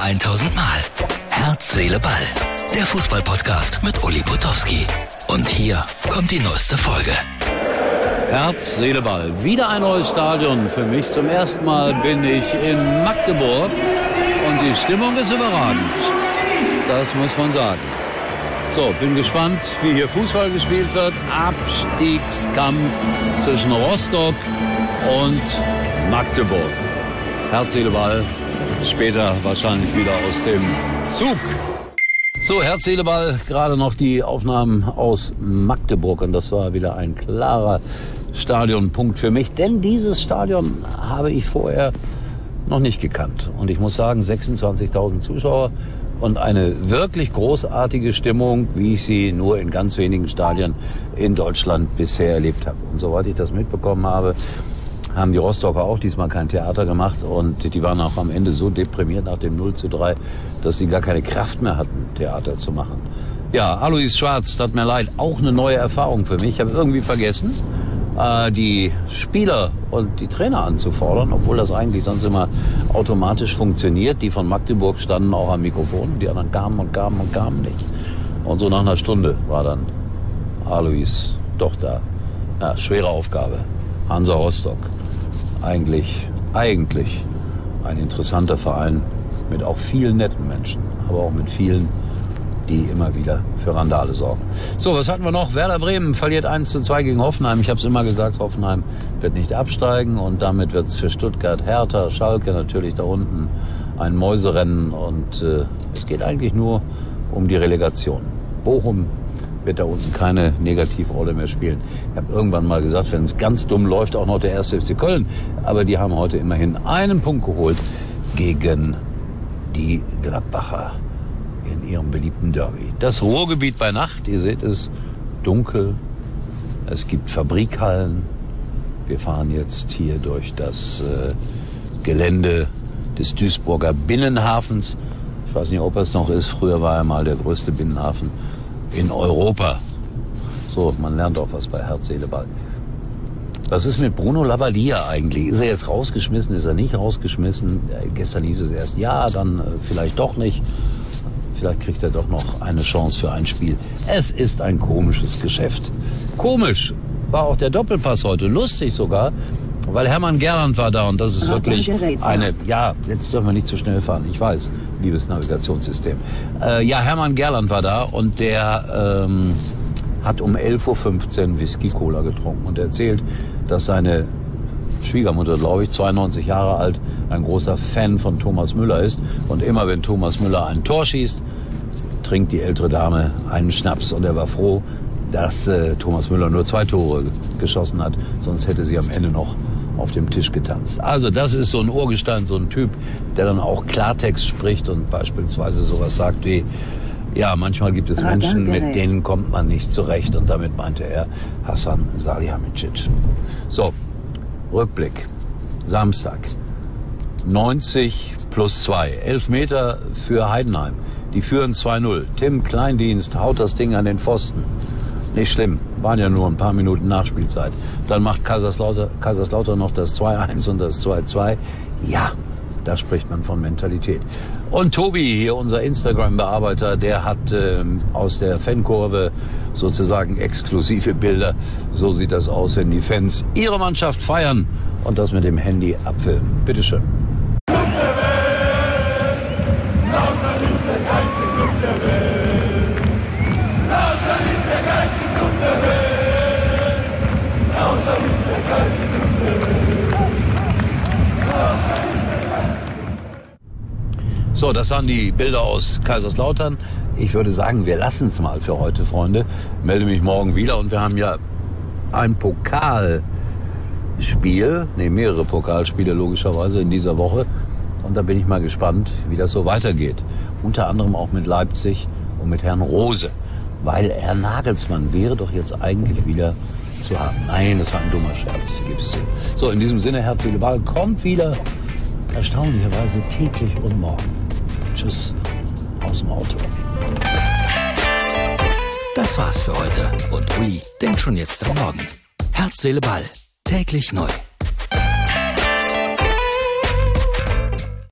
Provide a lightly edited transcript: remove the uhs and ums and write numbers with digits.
1000 Mal. Herz, Seele, Ball. Der Fußball-Podcast mit Uli Potowski. Und hier kommt die neueste Folge. Herz, Seele, Ball. Wieder ein neues Stadion für mich. Zum ersten Mal bin ich in Magdeburg und die Stimmung ist überragend. Das muss man sagen. So, bin gespannt, wie hier Fußball gespielt wird. Abstiegskampf zwischen Rostock und Magdeburg. Herz, Seele, Ball. Später wahrscheinlich wieder aus dem Zug. So, Herz, Seele, Ball. Gerade noch die Aufnahmen aus Magdeburg. Und das war wieder ein klarer Stadionpunkt für mich. Denn dieses Stadion habe ich vorher noch nicht gekannt. Und ich muss sagen, 26.000 Zuschauer und eine wirklich großartige Stimmung, wie ich sie nur in ganz wenigen Stadien in Deutschland bisher erlebt habe. Und soweit ich das mitbekommen habe, haben die Rostocker auch diesmal kein Theater gemacht. Und die waren auch am Ende so deprimiert nach dem 0:3, dass sie gar keine Kraft mehr hatten, Theater zu machen. Ja, Alois Schwarz, tut mir leid, auch eine neue Erfahrung für mich. Ich habe irgendwie vergessen, die Spieler und die Trainer anzufordern, obwohl das eigentlich sonst immer automatisch funktioniert. Die von Magdeburg standen auch am Mikrofon, die anderen kamen nicht. Und so nach einer Stunde war dann Alois doch da. Ja, schwere Aufgabe. Hansa Rostock. Eigentlich ein interessanter Verein mit auch vielen netten Menschen, aber auch mit vielen, die immer wieder für Randale sorgen. So, was hatten wir noch? Werder Bremen verliert 1:2 gegen Hoffenheim. Ich habe es immer gesagt, Hoffenheim wird nicht absteigen und damit wird es für Stuttgart, Hertha, Schalke natürlich da unten ein Mäuserennen und es geht eigentlich nur um die Relegation. Bochum wird da unten keine Negativrolle mehr spielen. Ich habe irgendwann mal gesagt, wenn es ganz dumm läuft, auch noch der 1. FC Köln. Aber die haben heute immerhin einen Punkt geholt gegen die Gladbacher in ihrem beliebten Derby. Das Ruhrgebiet bei Nacht, ihr seht es, dunkel. Es gibt Fabrikhallen. Wir fahren jetzt hier durch das Gelände des Duisburger Binnenhafens. Ich weiß nicht, ob es noch ist. Früher war er mal der größte Binnenhafen in Europa. So, man lernt auch was bei Herz, Seele, Ball. Was ist mit Bruno Labbadia eigentlich? Ist er jetzt rausgeschmissen? Ist er nicht rausgeschmissen? Gestern hieß es erst ja, dann vielleicht doch nicht. Vielleicht kriegt er doch noch eine Chance für ein Spiel. Es ist ein komisches Geschäft. Komisch war auch der Doppelpass heute. Lustig sogar, weil Hermann Gerland war da und das ist wirklich eine... Ja, jetzt dürfen wir nicht zu schnell fahren. Ich weiß, liebes Navigationssystem. Ja, Hermann Gerland war da und der hat um 11:15 Uhr Whisky-Cola getrunken und erzählt, dass seine Schwiegermutter, glaube ich, 92 Jahre alt, ein großer Fan von Thomas Müller ist. Und immer wenn Thomas Müller ein Tor schießt, trinkt die ältere Dame einen Schnaps. Und er war froh, dass Thomas Müller nur 2 Tore geschossen hat. Sonst hätte sie am Ende noch auf dem Tisch getanzt. Also das ist so ein Urgestein, so ein Typ, der dann auch Klartext spricht und beispielsweise sowas sagt wie, ja, manchmal gibt es Menschen, mit denen kommt man nicht zurecht. Und damit meinte er Hasan Salihamidzic. So, Rückblick. Samstag. 90+2. 11 Meter für Heidenheim. Die führen 2:0. Tim Kleindienst haut das Ding an den Pfosten. Nicht schlimm. Waren ja nur ein paar Minuten Nachspielzeit. Dann macht Kaiserslautern noch das 2:1 und das 2:2. Ja, da spricht man von Mentalität. Und Tobi, hier unser Instagram-Bearbeiter, der hat aus der Fankurve sozusagen exklusive Bilder. So sieht das aus, wenn die Fans ihre Mannschaft feiern und das mit dem Handy abfilmen. Bitteschön. So, das waren die Bilder aus Kaiserslautern. Ich würde sagen, wir lassen es mal für heute, Freunde. Melde mich morgen wieder und wir haben ja ein Pokalspiel, mehrere Pokalspiele logischerweise in dieser Woche. Und da bin ich mal gespannt, wie das so weitergeht. Unter anderem auch mit Leipzig und mit Herrn Rose. Weil Herr Nagelsmann wäre doch jetzt eigentlich wieder zu haben. Nein, das war ein dummer Scherz, ich gebe es zu. So, in diesem Sinne, Herz, Seele, Ball kommt wieder erstaunlicherweise täglich und morgen. Tschüss aus dem Auto. Das war's für heute und Uli denkt schon jetzt am Morgen. Herz, Seele, Ball. Täglich neu.